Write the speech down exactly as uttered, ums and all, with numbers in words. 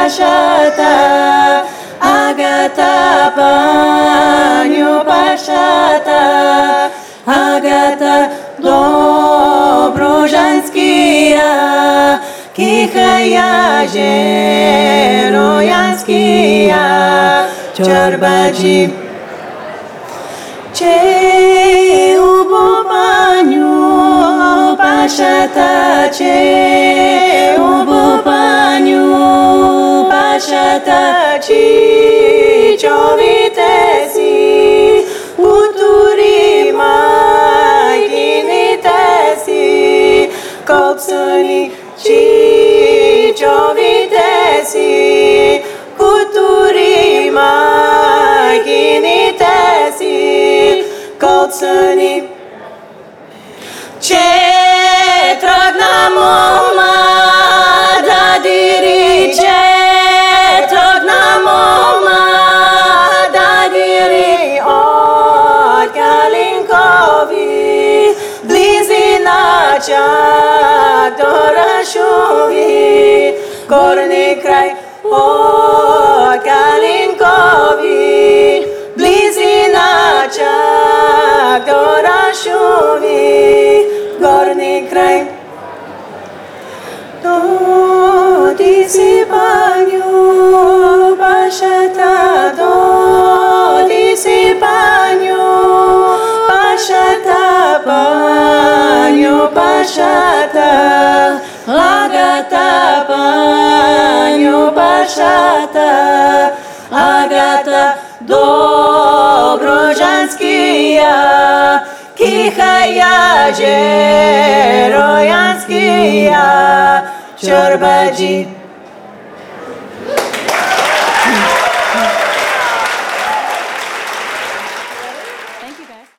Пашата, Агата, Паню Пашата, Агата, Доброжанския, Кихая, Жероянския, Чорбаджи. Че убопаню Пашата, че убопаню Пашата, чи човите си, утури майкините си, колцани, чи човите си, утури майкините си, колцани. Че тръгна мома да дири, че тръгна мома да дири от Калинкови, близина чак до Рашови, горни край от Калинкови, близина чак до Рашови, горни край. Доди си, Паню Пашата, доди си, Паню Пашата, Паню Пашата, Агата, Паню Пашата, Агата, Доброжанския, Кихая, Жероянския, Чорбаджи.